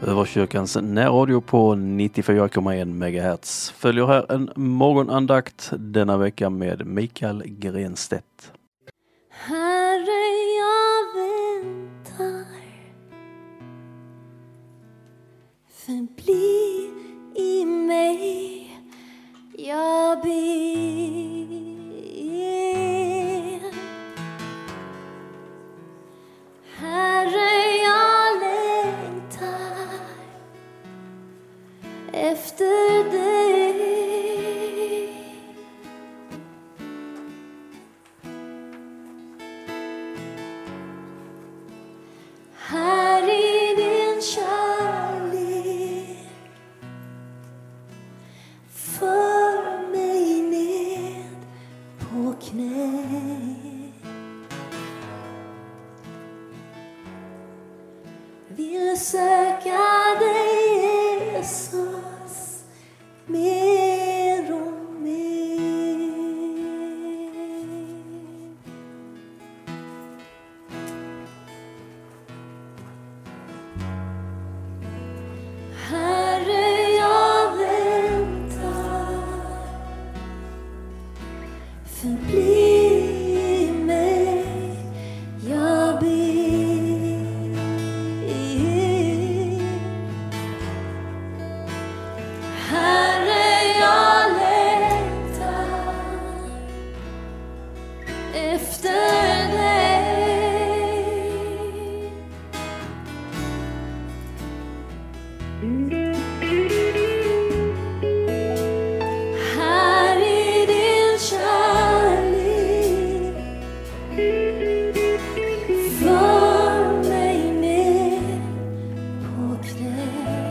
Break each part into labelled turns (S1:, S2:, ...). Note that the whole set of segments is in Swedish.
S1: Överkyrkans närradio på 94,1 MHz följer här en morgonandakt denna vecka med Mikael Grenstedt.
S2: Herre, jag väntar, förbli i mig, jag ber. Herre, jag längtar efter dig. Här i din kärlek för mig ned på knä. Vill söka dig, Jesus, mer och mer. Herre, jag väntar, förbli i mig, jag ber. Herre, jag längtar efter dig. Här i din kärlek för mig ner på knä.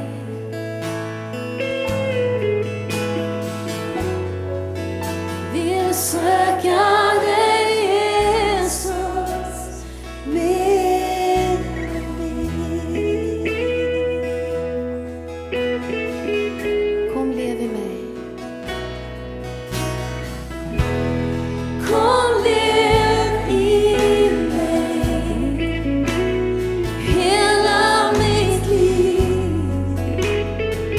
S2: Vill söka dig, Jesus, mer och mer. Kom, lev i mig. Kom, lev i mig, hela mitt liv.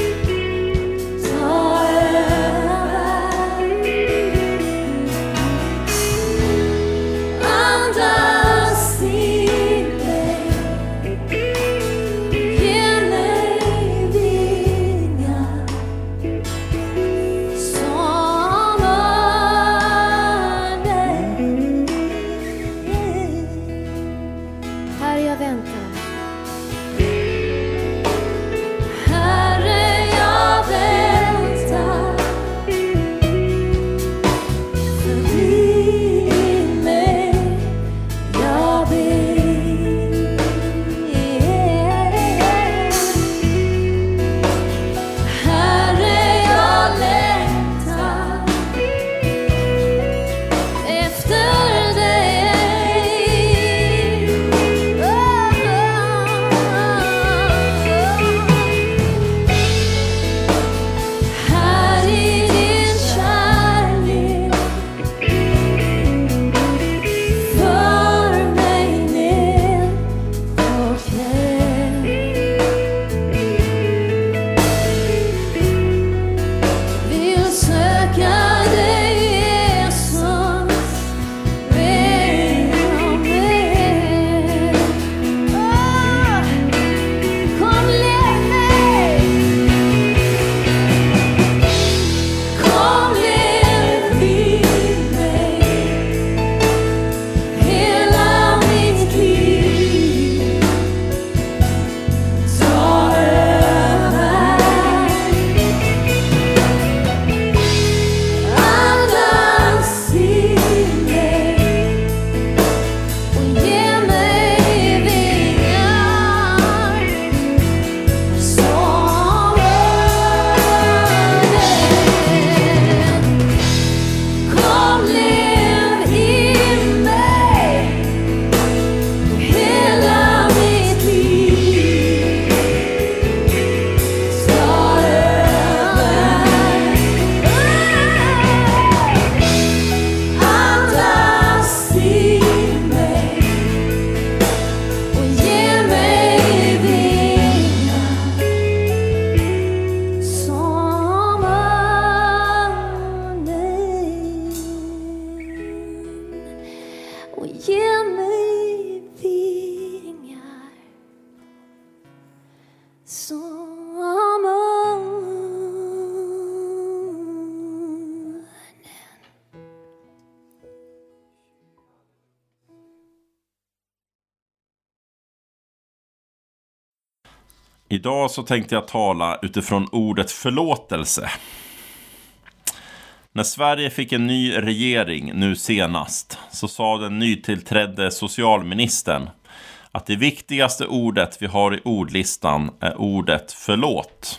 S2: Ta över.
S3: Idag så tänkte jag tala utifrån ordet förlåtelse. När Sverige fick en ny regering nu senast så sa den nytillträdde socialministern att det viktigaste ordet vi har i ordlistan är ordet förlåt.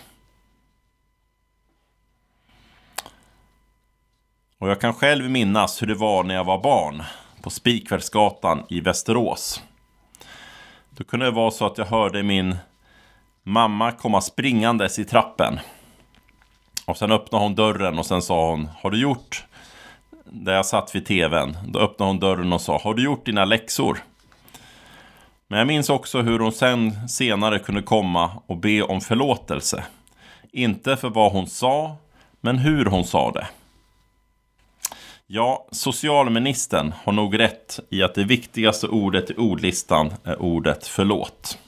S3: Och jag kan själv minnas hur det var när jag var barn på Spikvärsgatan i Västerås. Då kunde det vara så att jag hörde min mamma komma springandes i trappen. Och sen öppnade hon dörren och sen sa hon: har du gjort? Där jag satt vid tvn. Då öppnade hon dörren och sa: har du gjort dina läxor? Men jag minns också hur hon senare kunde komma och be om förlåtelse. Inte för vad hon sa, men hur hon sa det. Ja, socialministern har nog rätt i att det viktigaste ordet i ordlistan är ordet förlåt.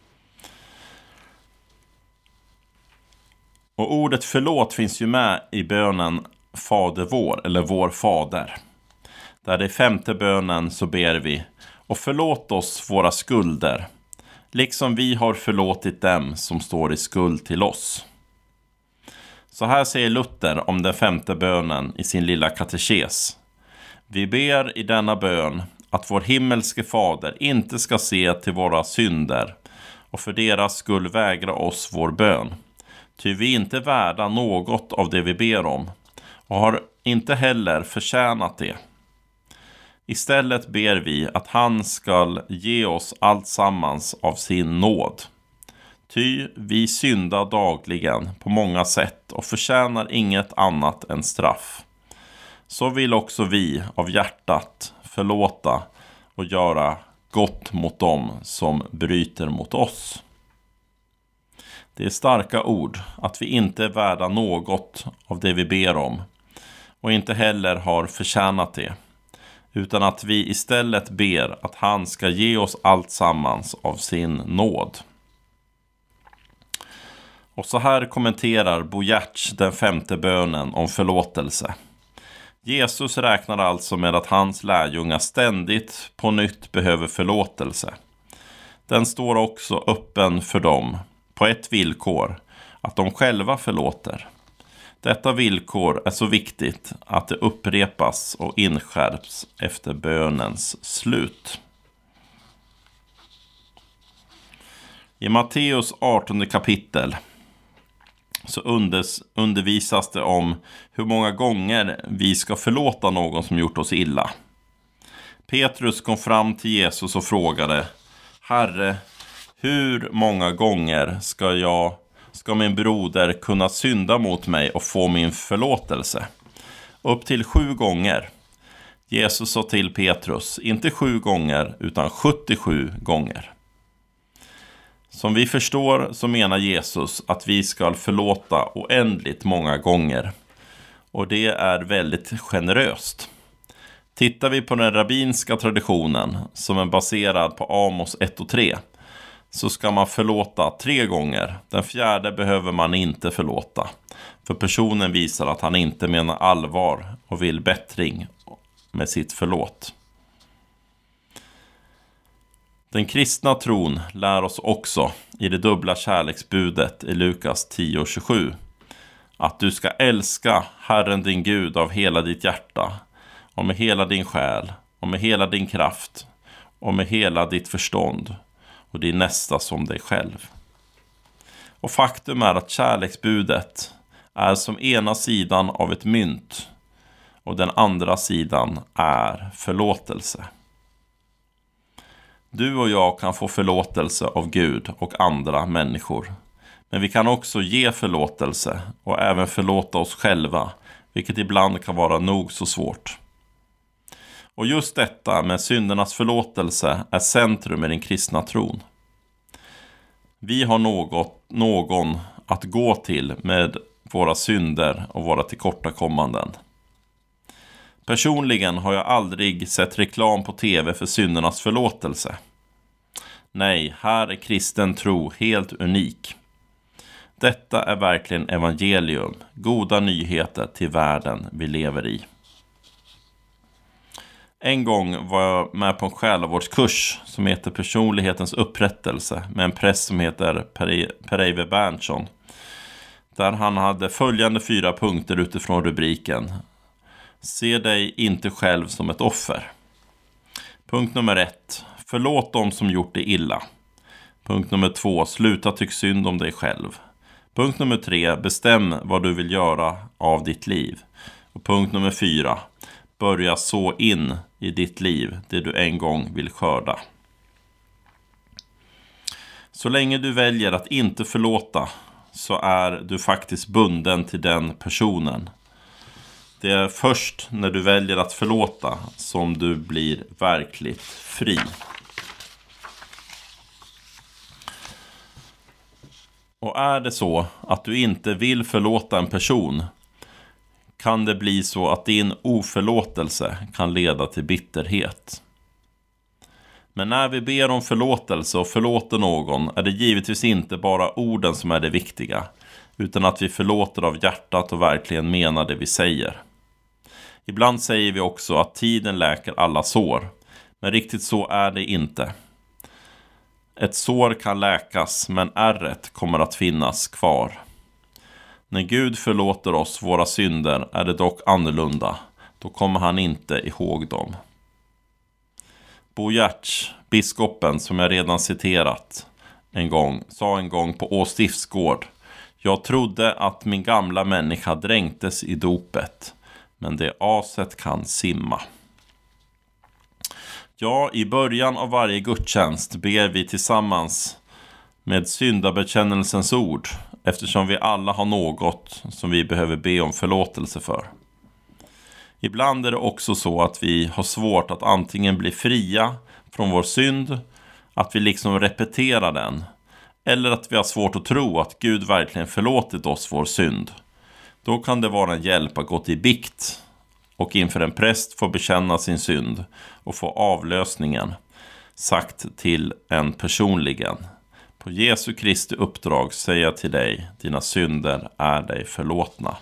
S3: Och ordet förlåt finns ju med i bönen Fader vår, eller vår fader. Där det är 5:e bönen så ber vi: och förlåt oss våra skulder, liksom vi har förlåtit dem som står i skuld till oss. Så här säger Luther om den 5:e bönen i sin lilla katekes: vi ber i denna bön att vår himmelske fader inte ska se till våra synder och för deras skull vägra oss vår bön. Ty vi är inte värda något av det vi ber om och har inte heller förtjänat det. Istället ber vi att han ska ge oss allt sammans av sin nåd. Ty vi syndar dagligen på många sätt och förtjänar inget annat än straff. Så vill också vi av hjärtat förlåta och göra gott mot dem som bryter mot oss. Det är starka ord att vi inte är värda något av det vi ber om och inte heller har förtjänat det, utan att vi istället ber att han ska ge oss allt sammans av sin nåd. Och så här kommenterar Bo Giertz den 5:e bönen om förlåtelse. Jesus räknar alltså med att hans lärjungar ständigt på nytt behöver förlåtelse. Den står också öppen för dem på ett villkor, att de själva förlåter. Detta villkor är så viktigt att det upprepas och inskärps efter bönens slut. I Matteus 18 kapitel så undervisas det om hur många gånger vi ska förlåta någon som gjort oss illa. Petrus kom fram till Jesus och frågade: Herre, hur många gånger ska min broder kunna synda mot mig och få min förlåtelse? Upp till 7 gånger. Jesus sa till Petrus: inte 7 gånger utan 77 gånger. Som vi förstår så menar Jesus att vi ska förlåta oändligt många gånger. Och det är väldigt generöst. Tittar vi på den rabbinska traditionen som är baserad på Amos 1 och 3 så ska man förlåta 3 gånger. Den 4:e behöver man inte förlåta. För personen visar att han inte menar allvar och vill bättring med sitt förlåt. Den kristna tron lär oss också i det dubbla kärleksbudet i Lukas 10:27 att du ska älska Herren din Gud av hela ditt hjärta och med hela din själ och med hela din kraft och med hela ditt förstånd och din nästa som dig själv. Och faktum är att kärleksbudet är som ena sidan av ett mynt och den andra sidan är förlåtelse. Du och jag kan få förlåtelse av Gud och andra människor. Men vi kan också ge förlåtelse och även förlåta oss själva, vilket ibland kan vara nog så svårt. Och just detta med syndernas förlåtelse är centrum i den kristna tron. Vi har någon att gå till med våra synder och våra tillkortakommanden. Personligen har jag aldrig sett reklam på tv för syndernas förlåtelse. Nej, här är kristen tro helt unik. Detta är verkligen evangelium, goda nyheter till världen vi lever i. En gång var jag med på en själavårdskurs som heter Personlighetens upprättelse med en präst som heter Per-Eive Berntsson. Där han hade följande 4 punkter utifrån rubriken: Se dig inte själv som ett offer. Punkt nummer 1. Förlåt dem som gjort dig illa. Punkt nummer 2. Sluta tyck synd om dig själv. Punkt nummer 3. Bestäm vad du vill göra av ditt liv. Och punkt nummer 4. Börja så in i ditt liv det du en gång vill skörda. Så länge du väljer att inte förlåta så är du faktiskt bunden till den personen. Det är först när du väljer att förlåta som du blir verkligt fri. Och är det så att du inte vill förlåta en person, kan det bli så att din oförlåtelse kan leda till bitterhet. Men när vi ber om förlåtelse och förlåter någon är det givetvis inte bara orden som är det viktiga, utan att vi förlåter av hjärtat och verkligen menar det vi säger. Ibland säger vi också att tiden läker alla sår, men riktigt så är det inte. Ett sår kan läkas, men ärret kommer att finnas kvar. När Gud förlåter oss våra synder är det dock annorlunda. Då kommer han inte ihåg dem. Bo Giertz, biskopen som jag redan citerat sa en gång på Åstiftsgård: Jag trodde att min gamla människa dränktes i dopet, men det aset kan simma. Ja, i början av varje gudstjänst ber vi tillsammans med syndabekännelsens ord, eftersom vi alla har något som vi behöver be om förlåtelse för. Ibland är det också så att vi har svårt att antingen bli fria från vår synd, att vi liksom repeterar den, eller att vi har svårt att tro att Gud verkligen förlåtit oss vår synd. Då kan det vara en hjälp att gå till bikt och inför en präst få bekänna sin synd och få avlösningen sagt till en personligen. På Jesu Kristi uppdrag säger jag till dig, dina synder är dig förlåtna.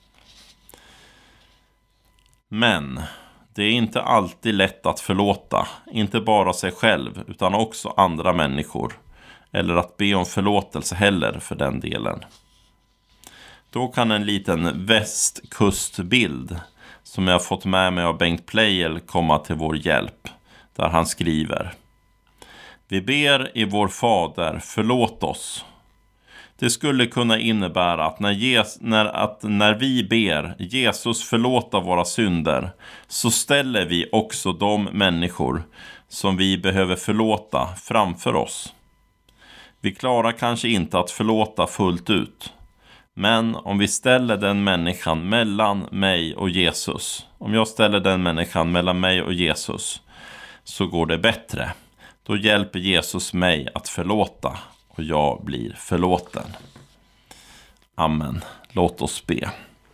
S3: Men det är inte alltid lätt att förlåta, inte bara sig själv utan också andra människor, eller att be om förlåtelse heller för den delen. Då kan en liten västkustbild som jag har fått med mig av Bengt Pleijel komma till vår hjälp, där han skriver: Vi ber i vår Fader, förlåt oss. Det skulle kunna innebära att när vi ber Jesus förlåta våra synder, så ställer vi också de människor som vi behöver förlåta framför oss. Vi klarar kanske inte att förlåta fullt ut. Men om vi ställer den människan mellan mig och Jesus, om jag ställer den människan mellan mig och Jesus, så går det bättre. Då hjälper Jesus mig att förlåta och jag blir förlåten. Amen. Låt oss be.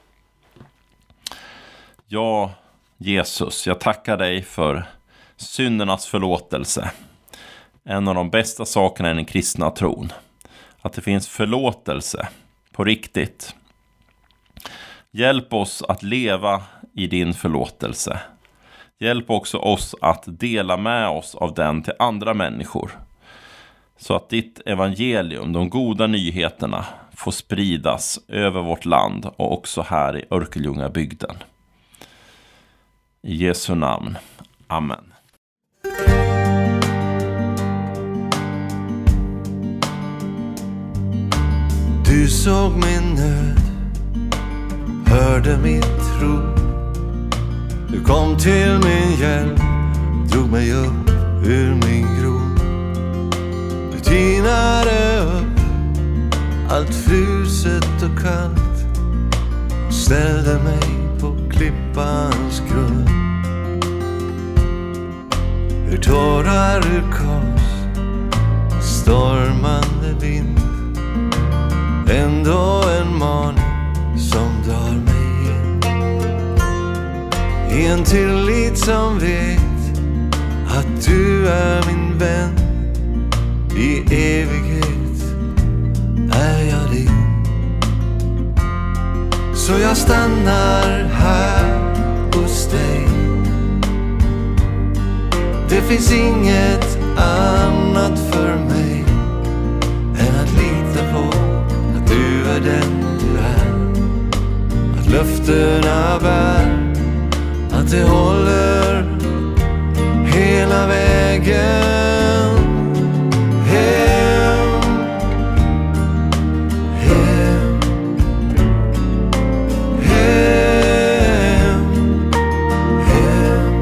S3: Ja, Jesus, jag tackar dig för syndernas förlåtelse. En av de bästa sakerna i den kristna tron. Att det finns förlåtelse på riktigt. Hjälp oss att leva i din förlåtelse. Hjälp också oss att dela med oss av den till andra människor. Så att ditt evangelium, de goda nyheterna, får spridas över vårt land och också här i Örkelljungabygden. I Jesu namn. Amen.
S4: Du såg min nöd, hörde mitt rop. Du kom till min hjälp, drog mig upp ur min grop. Du tinade upp allt fruset och kallt och ställde mig på klippans grund. Ur tårar ur kors, stormande vind, ändå en maning som drar mig in. I en tillit som vet att du är min vän. I evighet är jag din. Så jag stannar här hos dig Det finns inget annat för mig än att lita på att du är den du är. Att löftena bär, att det håller hela vägen hem, hem, hem, hem.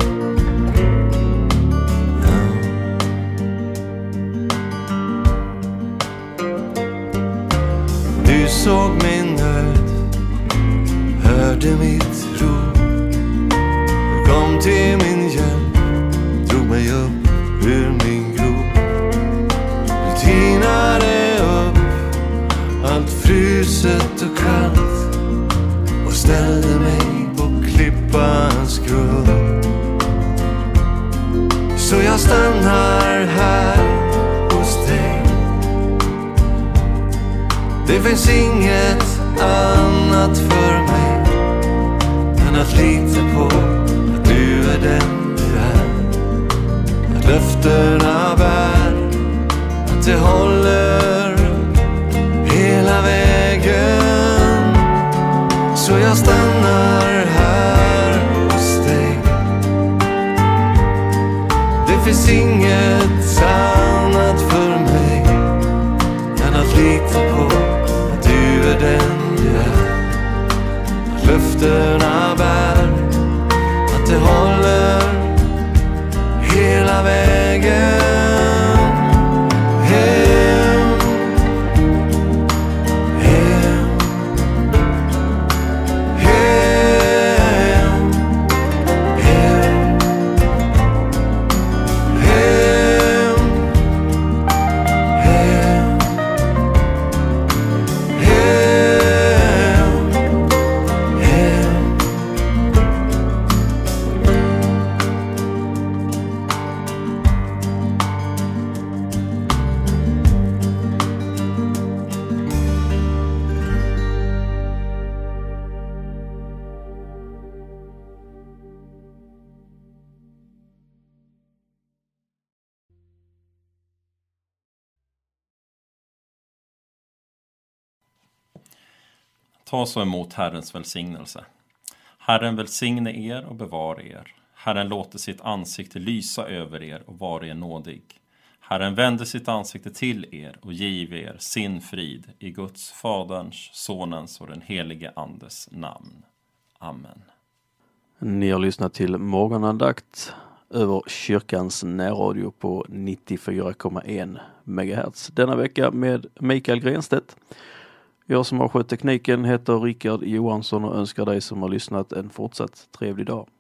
S4: Du såg min nöd, hörde mitt rop, kom till min hjälp, drog mig upp ur min grop. Du tinade upp allt fruset och kallt och ställde mig på klippans grund. Så jag stannar här hos dig. Det finns inget annat för mig än att lita på att du är den du är. Att löftena bär, att det håller hela vägen. Så jag stannar här hos dig. Det finns inget annat för mig än att lita på att du är den du är. Att löftena bär, att det håller hela vägen hem, hem, hem, hem, hem, hem, hem, hem.
S3: Ta så emot Herrens välsignelse. Herren välsigne er och bevara er. Herren låter sitt ansikte lysa över er och vara er nådig. Herren vänder sitt ansikte till er och giver er sin frid i Guds, Faderns, Sonens och den helige Andes namn. Amen.
S1: Ni har lyssnat till morgonandakt över kyrkans närradio på 94,1 MHz. Denna vecka med Mikael Grenstedt. Jag som har skött tekniken heter Rickard Johansson och önskar dig som har lyssnat en fortsatt trevlig dag.